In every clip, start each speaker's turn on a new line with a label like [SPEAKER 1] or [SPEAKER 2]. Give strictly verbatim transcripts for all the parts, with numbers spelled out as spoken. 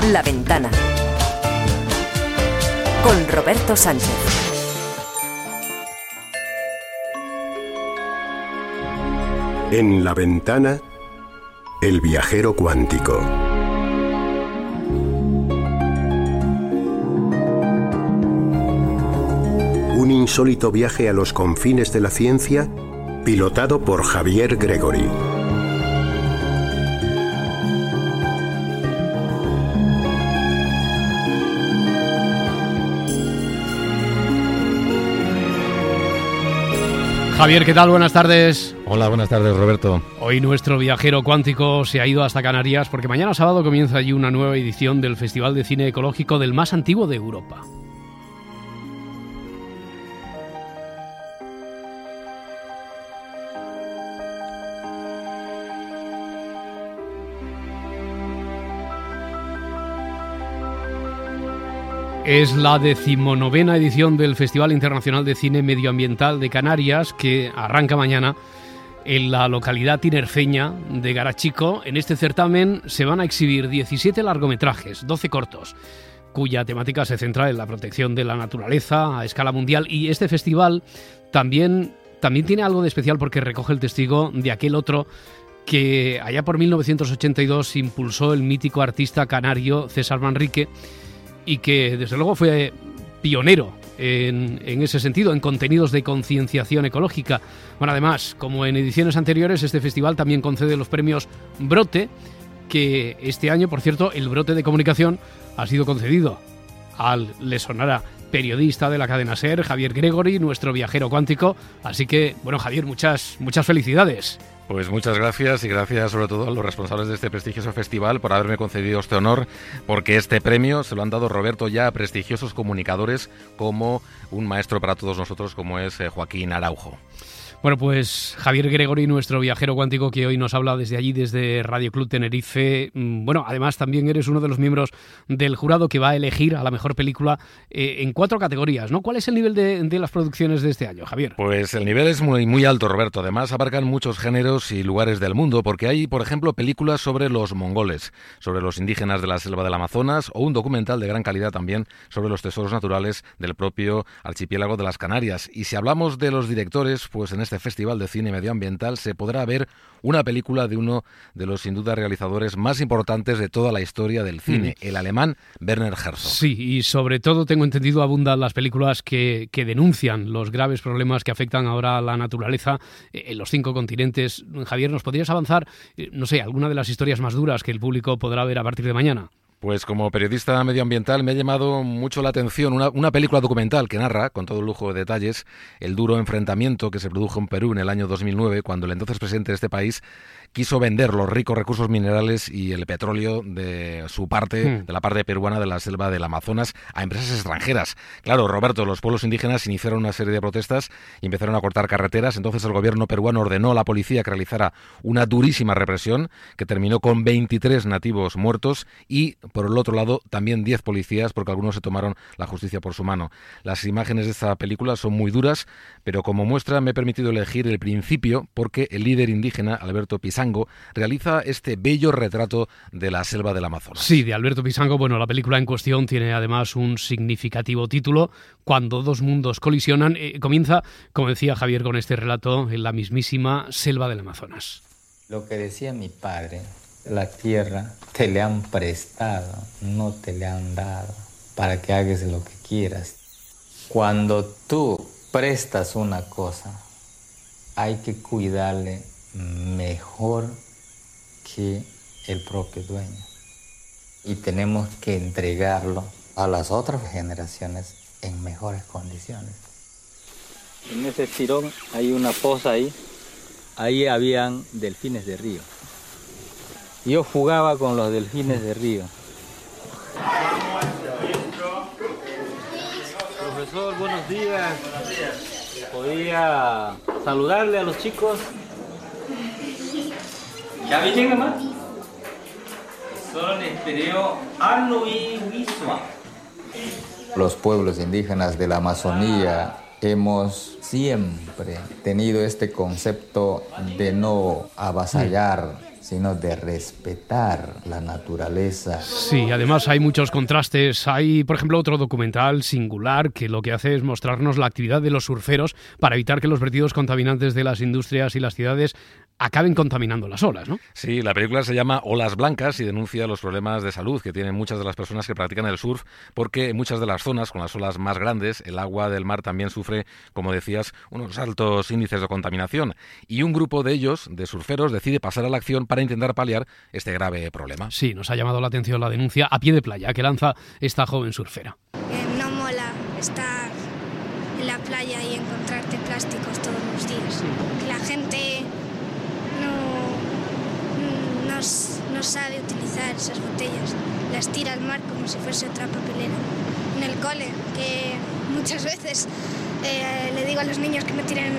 [SPEAKER 1] La Ventana con Roberto Sánchez.
[SPEAKER 2] En La Ventana, el viajero cuántico. Un insólito viaje a los confines de la ciencia, pilotado por Javier Gregory.
[SPEAKER 3] Javier, ¿qué tal? Buenas tardes.
[SPEAKER 4] Hola, buenas tardes, Roberto.
[SPEAKER 3] Hoy nuestro viajero cuántico se ha ido hasta Canarias porque mañana sábado comienza allí una nueva edición del Festival de Cine Ecológico del más antiguo de Europa. Es la decimonovena edición del Festival Internacional de Cine Medioambiental de Canarias, que arranca mañana en la localidad tinerfeña de Garachico. En este certamen se van a exhibir diecisiete largometrajes, doce cortos, cuya temática se centra en la protección de la naturaleza a escala mundial. Y este festival también, también tiene algo de especial porque recoge el testigo de aquel otro que allá por mil novecientos ochenta y dos impulsó el mítico artista canario César Manrique, y que desde luego fue pionero en, en ese sentido, en contenidos de concienciación ecológica. Bueno, además, como en ediciones anteriores, este festival también concede los premios Brote, que este año, por cierto, el Brote de Comunicación ha sido concedido al, le sonará, periodista de la cadena SER, Javier Gregory, nuestro viajero cuántico. Así que, bueno, Javier, muchas, muchas felicidades.
[SPEAKER 4] Pues muchas gracias, y gracias sobre todo a los responsables de este prestigioso festival por haberme concedido este honor, porque este premio se lo han dado, Roberto, ya a prestigiosos comunicadores como un maestro para todos nosotros como es Joaquín Araujo.
[SPEAKER 3] Bueno, pues Javier Gregory, nuestro viajero cuántico, que hoy nos habla desde allí, desde Radio Club Tenerife. Bueno, además también eres uno de los miembros del jurado que va a elegir a la mejor película eh, en cuatro categorías, ¿no? ¿Cuál es el nivel de, de las producciones de este año, Javier?
[SPEAKER 4] Pues el nivel es muy, muy alto, Roberto. Además abarcan muchos géneros y lugares del mundo, porque hay, por ejemplo, películas sobre los mongoles, sobre los indígenas de la selva del Amazonas, o un documental de gran calidad también sobre los tesoros naturales del propio archipiélago de las Canarias. Y si hablamos de los directores, pues en este Este Festival de Cine Medioambiental se podrá ver una película de uno de los sin duda realizadores más importantes de toda la historia del cine, mm. el alemán Werner Herzog.
[SPEAKER 3] Sí, y sobre todo tengo entendido abundan las películas que, que denuncian los graves problemas que afectan ahora a la naturaleza en los cinco continentes. Javier, ¿nos podrías avanzar, no sé, alguna de las historias más duras que el público podrá ver a partir de mañana?
[SPEAKER 4] Pues como periodista medioambiental me ha llamado mucho la atención una, una película documental que narra, con todo lujo de detalles, el duro enfrentamiento que se produjo en Perú en el año dos mil nueve, cuando el entonces presidente de este país quiso vender los ricos recursos minerales y el petróleo de su parte, mm. de la parte peruana de la selva del Amazonas, a empresas extranjeras. Claro, Roberto, los pueblos indígenas iniciaron una serie de protestas y empezaron a cortar carreteras. Entonces el gobierno peruano ordenó a la policía que realizara una durísima represión que terminó con veintitrés nativos muertos y, por el otro lado, también diez policías, porque algunos se tomaron la justicia por su mano. Las imágenes de esta película son muy duras, pero como muestra me he permitido elegir el principio porque el líder indígena, Alberto Pisango, realiza este bello retrato de la selva del Amazonas.
[SPEAKER 3] Sí, de Alberto Pisango. Bueno, la película en cuestión tiene además un significativo título, Cuando dos mundos colisionan. Eh, comienza, como decía Javier, con este relato en la mismísima selva del Amazonas.
[SPEAKER 5] Lo que decía mi padre, la tierra te le han prestado, no te le han dado, para que hagas lo que quieras. Cuando tú prestas una cosa, hay que cuidarle mejor que el propio dueño. Y tenemos que entregarlo a las otras generaciones en mejores condiciones.
[SPEAKER 6] En ese estirón hay una poza ahí. Ahí habían delfines de río. Yo jugaba con los delfines de río. Profesor, buenos días. Buenos días. ¿Podría saludarle a los chicos? ¿Ya me llega más? Son estereo Arnui Wiswa.
[SPEAKER 5] Los pueblos indígenas de la Amazonía hemos siempre tenido este concepto de no avasallar sino de respetar la naturaleza.
[SPEAKER 3] Sí, además hay muchos contrastes. Hay, por ejemplo, otro documental singular que lo que hace es mostrarnos la actividad de los surferos para evitar que los vertidos contaminantes de las industrias y las ciudades acaben contaminando las olas, ¿no?
[SPEAKER 4] Sí, la película se llama Olas Blancas y denuncia los problemas de salud que tienen muchas de las personas que practican el surf, porque en muchas de las zonas con las olas más grandes, el agua del mar también sufre, como decías, unos altos índices de contaminación. Y un grupo de ellos, de surferos, decide pasar a la acción para intentar paliar este grave problema.
[SPEAKER 3] Sí, nos ha llamado la atención la denuncia a pie de playa que lanza esta joven surfera.
[SPEAKER 7] Eh, no mola estar en la playa y encontrarte plásticos todos los días. La gente no, no, no sabe utilizar esas botellas. Las tira al mar como si fuese otra papelera. En el cole, que muchas veces eh, le digo a los niños que no tiren,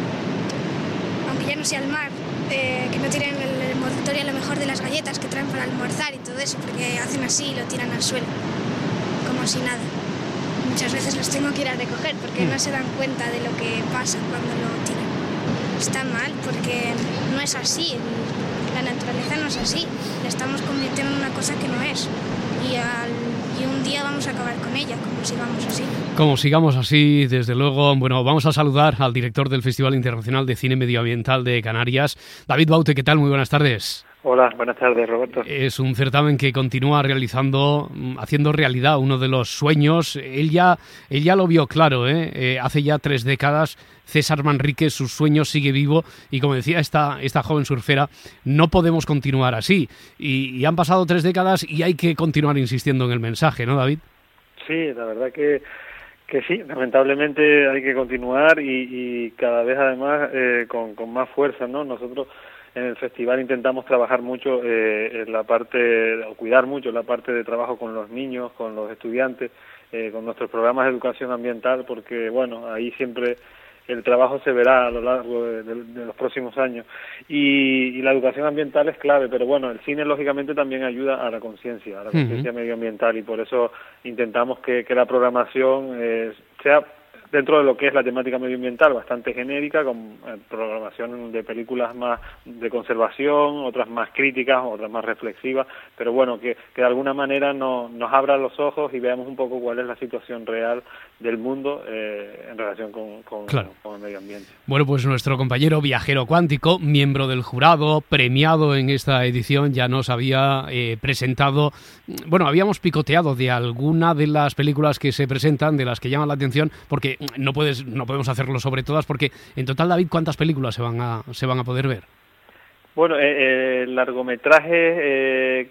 [SPEAKER 7] aunque ya no sea al mar, eh, que no tiren el envoltorio a lo mejor de las galletas que traen para almorzar y todo eso, porque hacen así y lo tiran al suelo, como si nada. Muchas veces los tengo que ir a recoger porque no se dan cuenta de lo que pasa cuando lo tiran. Está mal porque no es así, la naturaleza no es así, la estamos convirtiendo en una cosa que no es y, al, y un día vamos a acabar con ella, como sigamos así.
[SPEAKER 3] Como sigamos así, desde luego. Bueno, vamos a saludar al director del Festival Internacional de Cine Medioambiental de Canarias, David Baute. ¿Qué tal? Muy buenas tardes.
[SPEAKER 8] Hola, buenas tardes, Roberto.
[SPEAKER 3] Es un certamen que continúa realizando, haciendo realidad uno de los sueños. Él ya, él ya lo vio claro, ¿eh? Eh, hace ya tres décadas, César Manrique, su sueño sigue vivo y, como decía esta, esta joven surfera, no podemos continuar así. Y, y han pasado tres décadas y hay que continuar insistiendo en el mensaje, ¿no, David?
[SPEAKER 8] Sí, la verdad que, que sí, lamentablemente hay que continuar y, y cada vez además eh, con, con más fuerza, ¿no? Nosotros en el festival intentamos trabajar mucho eh, en la parte, o cuidar mucho la parte de trabajo con los niños, con los estudiantes, eh, con nuestros programas de educación ambiental, porque bueno, ahí siempre el trabajo se verá a lo largo de, de, de los próximos años. Y, y la educación ambiental es clave, pero bueno, el cine lógicamente también ayuda a la conciencia, a la conciencia uh-huh. medioambiental, y por eso intentamos que, que la programación eh, sea dentro de lo que es la temática medioambiental, bastante genérica, con eh, programación de películas más de conservación, otras más críticas, otras más reflexivas, pero bueno, que, que de alguna manera no, nos abra los ojos y veamos un poco cuál es la situación real del mundo eh, en relación con, con,
[SPEAKER 3] claro.
[SPEAKER 8] con el medio ambiente.
[SPEAKER 3] Bueno, pues nuestro compañero viajero cuántico, miembro del jurado, premiado en esta edición, ya nos había eh, presentado, bueno, habíamos picoteado de alguna de las películas que se presentan, de las que llaman la atención, porque no puedes, no podemos hacerlo sobre todas, porque en total, David, ¿cuántas películas se van a, se van a poder ver?
[SPEAKER 8] Bueno, eh, eh, largometrajes eh,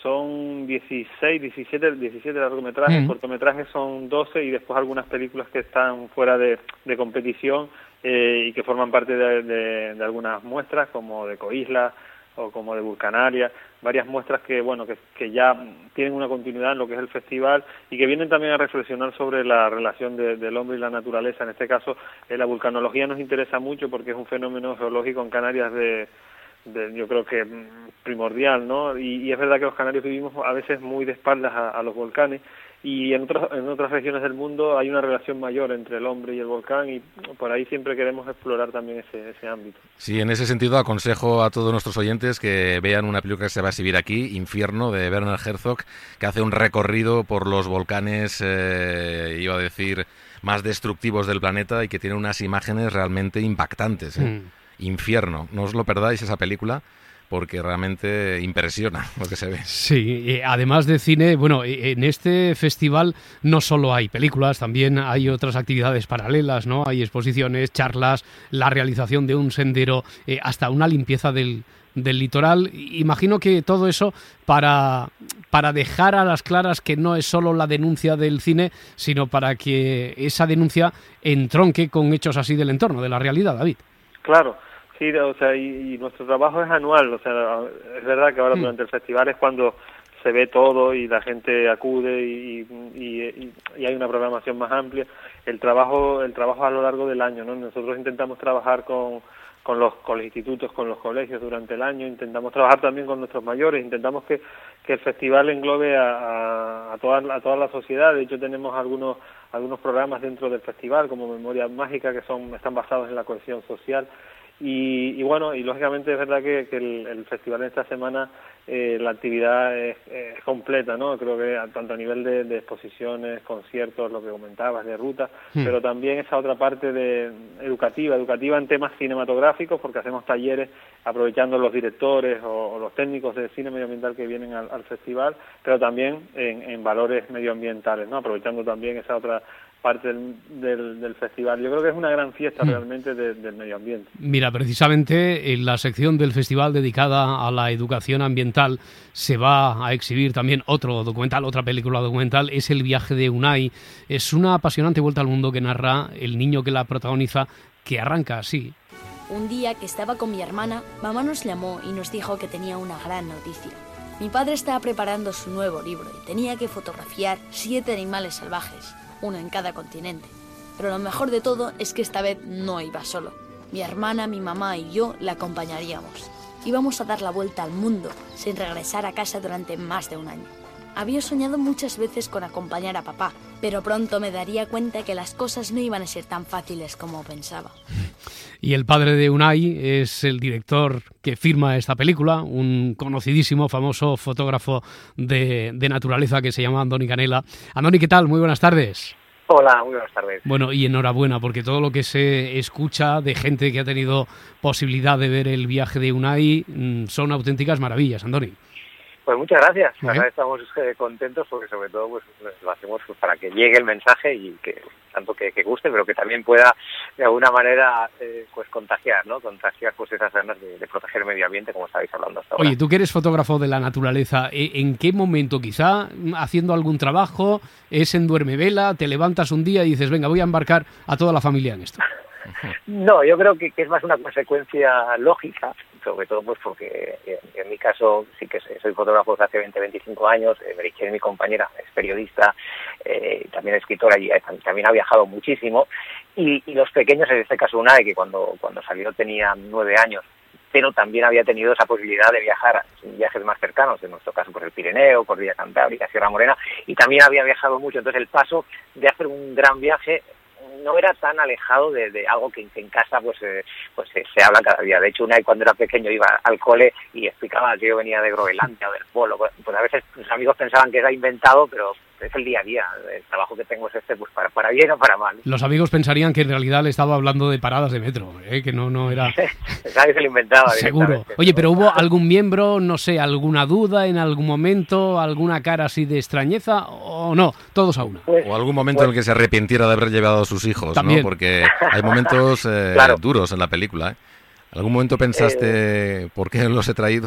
[SPEAKER 8] son dieciséis, diecisiete, diecisiete largometrajes, mm. cortometrajes son doce y después algunas películas que están fuera de, de competición eh, y que forman parte de, de, de algunas muestras, como de Coisla o como de Vulcanaria, varias muestras que bueno que, que ya tienen una continuidad en lo que es el festival y que vienen también a reflexionar sobre la relación de, del hombre y la naturaleza. En este caso, eh, la vulcanología nos interesa mucho porque es un fenómeno geológico en Canarias de De, yo creo que primordial, ¿no? Y, y es verdad que los canarios vivimos a veces muy de espaldas a, a los volcanes y en otras, en otras regiones del mundo hay una relación mayor entre el hombre y el volcán y por ahí siempre queremos explorar también ese, ese ámbito.
[SPEAKER 4] Sí, en ese sentido aconsejo a todos nuestros oyentes que vean una película que se va a exhibir aquí, Infierno, de Werner Herzog, que hace un recorrido por los volcanes, eh, iba a decir, más destructivos del planeta y que tiene unas imágenes realmente impactantes, ¿eh? Mm. Infierno, no os lo perdáis esa película porque realmente impresiona lo que se ve.
[SPEAKER 3] Sí, además de cine, bueno, en este festival no solo hay películas, también hay otras actividades paralelas, ¿no? Hay exposiciones, charlas, la realización de un sendero, eh, hasta una limpieza del, del litoral. Imagino que todo eso para, para dejar a las claras que no es solo la denuncia del cine, sino para que esa denuncia entronque con hechos así del entorno, de la realidad, David.
[SPEAKER 8] Claro. Sí, o sea, y, y nuestro trabajo es anual, o sea, es verdad que ahora mm. durante el festival es cuando se ve todo y la gente acude y, y, y, y hay una programación más amplia. El trabajo el trabajo a lo largo del año, ¿no? Nosotros intentamos trabajar con, con, los, con los institutos, con los colegios durante el año, intentamos trabajar también con nuestros mayores, intentamos que, que el festival englobe a, a, a, toda, a toda la sociedad. De hecho, tenemos algunos algunos programas dentro del festival, como Memoria Mágica, que son están basados en la cohesión social. Y, y bueno, y lógicamente es verdad que, que el, el festival en esta semana eh, la actividad es, es completa, ¿no? Creo que a, tanto a nivel de, de exposiciones, conciertos, lo que comentabas, de ruta, sí. Pero también esa otra parte de educativa, educativa en temas cinematográficos, porque hacemos talleres aprovechando los directores o, o los técnicos de cine medioambiental que vienen al, al festival, pero también en, en valores medioambientales, ¿no? Aprovechando también esa otra parte del, del, del festival. Yo creo que es una gran fiesta realmente de, del medio ambiente.
[SPEAKER 3] Mira, precisamente en la sección del festival dedicada a la educación ambiental se va a exhibir también otro documental, otra película documental, es El viaje de Unai. Es una apasionante vuelta al mundo que narra el niño que la protagoniza, que arranca así.
[SPEAKER 9] Un día que estaba con mi hermana, mamá nos llamó y nos dijo que tenía una gran noticia. Mi padre estaba preparando su nuevo libro y tenía que fotografiar siete animales salvajes, uno en cada continente. Pero lo mejor de todo es que esta vez no iba solo. Mi hermana, mi mamá y yo la acompañaríamos. Íbamos a dar la vuelta al mundo sin regresar a casa durante más de un año. Había soñado muchas veces con acompañar a papá, pero pronto me daría cuenta que las cosas no iban a ser tan fáciles como pensaba.
[SPEAKER 3] Y el padre de Unai es el director que firma esta película, un conocidísimo, famoso fotógrafo de, de naturaleza que se llama Andoni Canela. Andoni, ¿qué tal? Muy buenas tardes.
[SPEAKER 10] Hola, muy buenas tardes.
[SPEAKER 3] Bueno, y enhorabuena, porque todo lo que se escucha de gente que ha tenido posibilidad de ver el viaje de Unai mmm, son auténticas maravillas, Andoni.
[SPEAKER 10] Pues muchas gracias.
[SPEAKER 3] ¿Eh?
[SPEAKER 10] La verdad estamos eh, contentos porque sobre todo pues lo hacemos pues, para que llegue el mensaje y que tanto que, que guste, pero que también pueda de alguna manera eh, pues contagiar, ¿no? Contagiar pues esas ganas de, de proteger el medio ambiente, como estabais hablando hasta ahora.
[SPEAKER 3] Oye, tú que eres fotógrafo de la naturaleza, ¿en qué momento, quizá haciendo algún trabajo, es en duermevela, te levantas un día y dices, venga, voy a embarcar a toda la familia en esto?
[SPEAKER 10] No, yo creo que, que es más una consecuencia lógica, sobre todo pues porque en, en mi caso sí que soy fotógrafo desde hace veinte, veinticinco años, eh, Meritxell, mi compañera, es periodista, eh, también escritora y eh, también ha viajado muchísimo, y, y los pequeños, en este caso Unai, que cuando, cuando salió tenía nueve años, pero también había tenido esa posibilidad de viajar en viajes más cercanos, en nuestro caso por el Pirineo, Cordillera Cantábrica, Sierra Morena, y también había viajado mucho, entonces el paso de hacer un gran viaje no era tan alejado de, de algo que, que en casa pues eh, pues se, se habla cada día. De hecho, Unai cuando era pequeño iba al cole y explicaba que yo venía de Groenlandia o del Polo. Pues, pues a veces mis amigos pensaban que era inventado, pero es el día a día. El trabajo que tengo es este, pues para, para bien o para mal.
[SPEAKER 3] Los amigos pensarían que en realidad le estaba hablando de paradas de metro, ¿eh? Que no, no era...
[SPEAKER 10] Pensaba que se lo inventaba.
[SPEAKER 3] Seguro. Oye, pero ¿hubo algún miembro, no sé, alguna duda en algún momento, alguna cara así de extrañeza o no? Todos a una.
[SPEAKER 4] Pues, o algún momento pues, en el que se arrepintiera de haber llevado a sus hijos, también, ¿no? Porque hay momentos eh, claro. duros en la película, ¿eh? ¿Algún momento pensaste, eh... ¿por qué los he traído?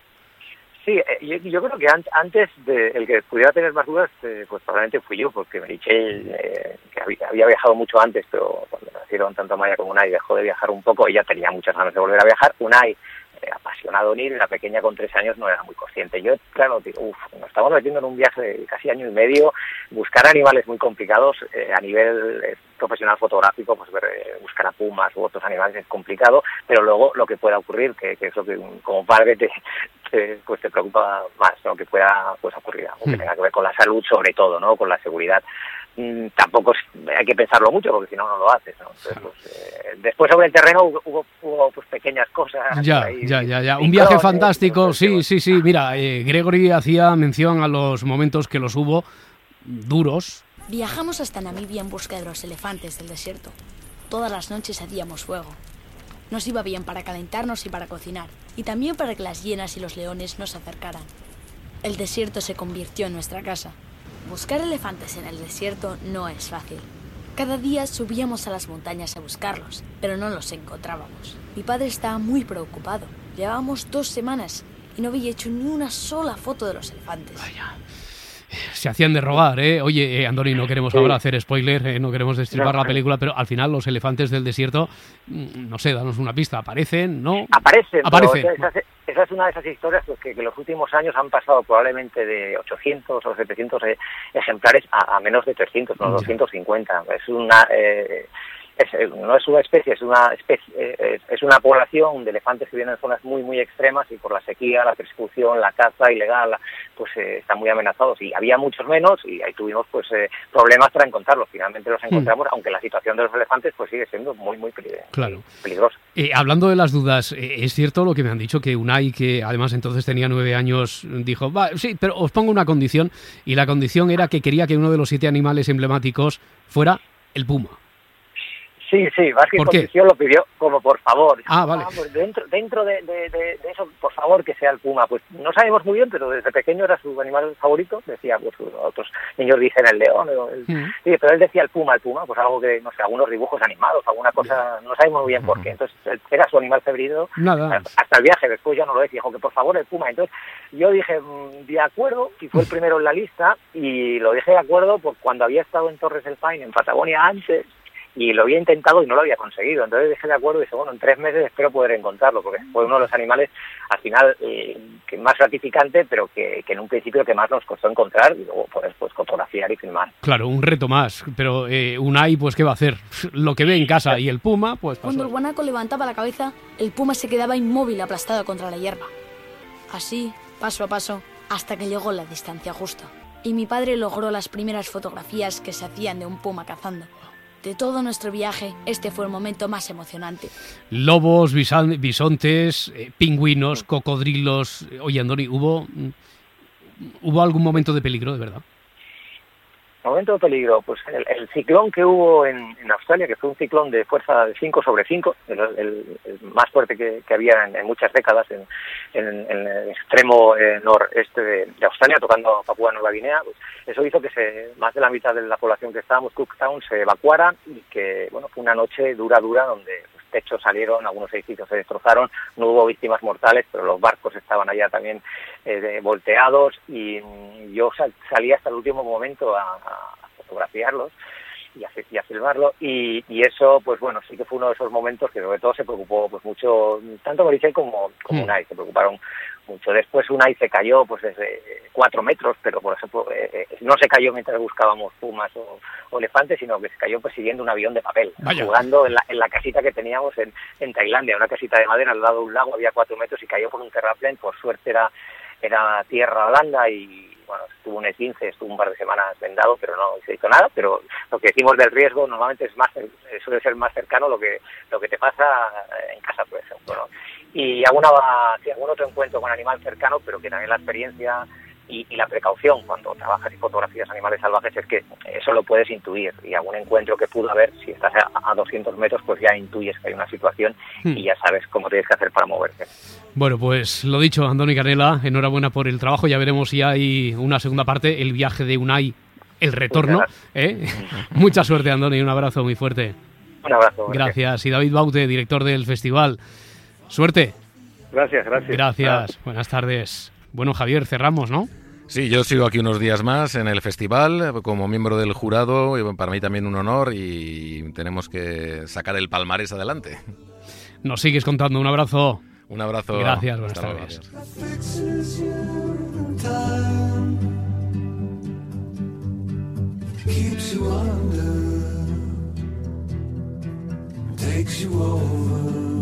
[SPEAKER 10] Sí, eh, yo, yo creo que an antes de el que pudiera tener más dudas, eh, pues probablemente fui yo, porque Meritxell, eh, que había, había viajado mucho antes, pero cuando nacieron tanto Maya como Unai dejó de viajar un poco, ella tenía muchas ganas de volver a viajar. Unai, eh, apasionado en ir, la pequeña con tres años no era muy consciente. Yo, claro, digo, uff, nos estamos metiendo en un viaje de casi año y medio, buscar animales muy complicados, eh, a nivel eh, profesional fotográfico, pues ver, eh, buscar a pumas u otros animales es complicado, pero luego lo que pueda ocurrir, que, que es lo que como padre te... pues te preocupa más, ¿no? Que pueda pues ocurrir algo que tenga que ver con la salud, sobre todo, ¿no? Con la seguridad. Mm, tampoco es, hay que pensarlo mucho, porque si no, no lo haces, ¿no? Entonces, pues, eh, después sobre el terreno hubo, hubo, hubo pues pequeñas cosas.
[SPEAKER 3] Ya,
[SPEAKER 10] ahí,
[SPEAKER 3] ya, ya, ya. Un viaje fantástico, pues, sí, sí, sí. Mira, eh, Gregory hacía mención a los momentos que los hubo duros.
[SPEAKER 9] Viajamos hasta Namibia en busca de los elefantes del desierto. Todas las noches hacíamos fuego. Nos iba bien para calentarnos y para cocinar, y también para que las hienas y los leones nos acercaran. El desierto se convirtió en nuestra casa. Buscar elefantes en el desierto no es fácil. Cada día subíamos a las montañas a buscarlos, pero no los encontrábamos. Mi padre estaba muy preocupado. Llevábamos dos semanas y no había hecho ni una sola foto de los elefantes.
[SPEAKER 3] Vaya. Se hacían de rogar, ¿eh? Oye, eh, Andoni, no queremos sí. ahora hacer spoiler, eh, no queremos destripar no. la película, pero al final los elefantes del desierto, no sé, danos una pista, ¿aparecen? ¿No?
[SPEAKER 10] Aparecen.
[SPEAKER 3] Aparecen.
[SPEAKER 10] Esa, esa, esa es una de esas historias pues, que, que en los últimos años han pasado probablemente de ochocientos o setecientos eh, ejemplares a, a menos de trescientos, no, doscientos cincuenta. Es una... Eh, Es, no es una especie, es una especie, es, es una población de elefantes que vienen en zonas muy muy extremas y por la sequía, la persecución, la caza ilegal, la, pues eh, están muy amenazados, y había muchos menos, y ahí tuvimos pues eh, problemas para encontrarlos. Finalmente los encontramos, mm. aunque la situación de los elefantes pues sigue siendo muy, muy
[SPEAKER 3] claro.
[SPEAKER 10] peligrosa.
[SPEAKER 3] Eh, hablando de las dudas, eh, es cierto lo que me han dicho, que Unai, que además entonces tenía nueve años, dijo, va, sí, pero os pongo una condición, y la condición era que quería que uno de los siete animales emblemáticos fuera el puma.
[SPEAKER 10] Sí, sí, más que
[SPEAKER 3] ¿Por
[SPEAKER 10] condición lo pidió como por favor.
[SPEAKER 3] Ah, vale.
[SPEAKER 10] Ah, pues dentro dentro de, de, de, de eso, por favor, que sea el puma. Pues no sabemos muy bien, pero desde pequeño era su animal favorito. Decía, pues otros niños dicen el león. El, mm. Sí, pero él decía el puma, el puma, pues algo que, no sé, algunos dibujos animados, alguna cosa, no sabemos muy bien por qué. Entonces era su animal favorito.
[SPEAKER 3] Nada.
[SPEAKER 10] Hasta el viaje, después ya no lo decía, dijo que por favor el puma. Entonces yo dije, de acuerdo, y fue el primero en la lista, y lo dije de acuerdo pues cuando había estado en Torres del Paine, en Patagonia antes, y lo había intentado y no lo había conseguido. Entonces dejé de acuerdo y dije, bueno, en tres meses espero poder encontrarlo, porque fue uno de los animales, al final, eh, que más gratificante, pero que, que en un principio que más nos costó encontrar, y luego poder pues, fotografiar y filmar.
[SPEAKER 3] Claro, un reto más, pero eh, Unai, pues, ¿qué va a hacer? Lo que ve en casa, y el puma, pues... pasó.
[SPEAKER 9] Cuando el guanaco levantaba la cabeza, el puma se quedaba inmóvil, aplastado contra la hierba. Así, paso a paso, hasta que llegó la distancia justa. Y mi padre logró las primeras fotografías que se hacían de un puma cazando. De todo nuestro viaje, este fue el momento más emocionante.
[SPEAKER 3] Lobos, bisontes, eh, pingüinos, cocodrilos... Oye, Andoni, ¿hubo, ¿hubo algún momento de peligro, de verdad?
[SPEAKER 10] Momento de peligro, pues el, el ciclón que hubo en, en Australia, que fue un ciclón de fuerza de cinco sobre cinco, el, el, el más fuerte que, que había en, en muchas décadas en, en, en el extremo eh, noreste de, de Australia, tocando Papúa Nueva Guinea, pues eso hizo que se, más de la mitad de la población que estábamos, Cooktown, se evacuara, y que bueno fue una noche dura, dura, donde pues, techos salieron, algunos edificios se destrozaron, no hubo víctimas mortales, pero los barcos estaban allá también eh, de, volteados, y yo sal, salí hasta el último momento a, a fotografiarlos y a, y a filmarlo, y, y eso pues bueno sí que fue uno de esos momentos que sobre todo se preocupó pues mucho, tanto Maricel como, como Unai, se preocuparon mucho. Después Unai se cayó pues desde cuatro metros, pero por ejemplo eh, no se cayó mientras buscábamos pumas o, o elefantes, sino que se cayó persiguiendo un avión de papel. Vaya. Jugando en la, en la casita que teníamos en, en Tailandia, una casita de madera al lado de un lago, había cuatro metros y cayó por un terraplén. Por suerte era, era tierra blanda y bueno, estuvo un esguince, estuvo un par de semanas vendado, pero no se hizo nada. Pero lo que decimos del riesgo normalmente es más, suele ser más cercano lo que lo que te pasa en casa, por ejemplo, ¿no? Y alguna, sí, algún otro encuentro con animal cercano, pero que también la experiencia y, y la precaución cuando trabajas y fotografías animales salvajes es que eso lo puedes intuir, y algún encuentro que pudo haber, si estás a, a doscientos metros, pues ya intuyes que hay una situación hmm. y ya sabes cómo tienes que hacer para moverte.
[SPEAKER 3] Bueno, pues lo dicho, Andoni Canela, enhorabuena por el trabajo. Ya veremos si hay una segunda parte, el viaje de Unai, el retorno. ¿eh? Mucha suerte, Andoni, un abrazo muy fuerte.
[SPEAKER 10] Un abrazo.
[SPEAKER 3] Gracias. gracias. Y David Baute, director del festival. Suerte.
[SPEAKER 8] Gracias, gracias.
[SPEAKER 3] Gracias. Ah. Buenas tardes. Bueno, Javier, cerramos, ¿no?
[SPEAKER 4] Sí, yo sigo aquí unos días más en el festival como miembro del jurado, y para mí también un honor, y tenemos que sacar el palmarés adelante.
[SPEAKER 3] Nos sigues contando. Un abrazo.
[SPEAKER 4] Un abrazo.
[SPEAKER 3] Gracias, buenas Hasta tardes. Luego.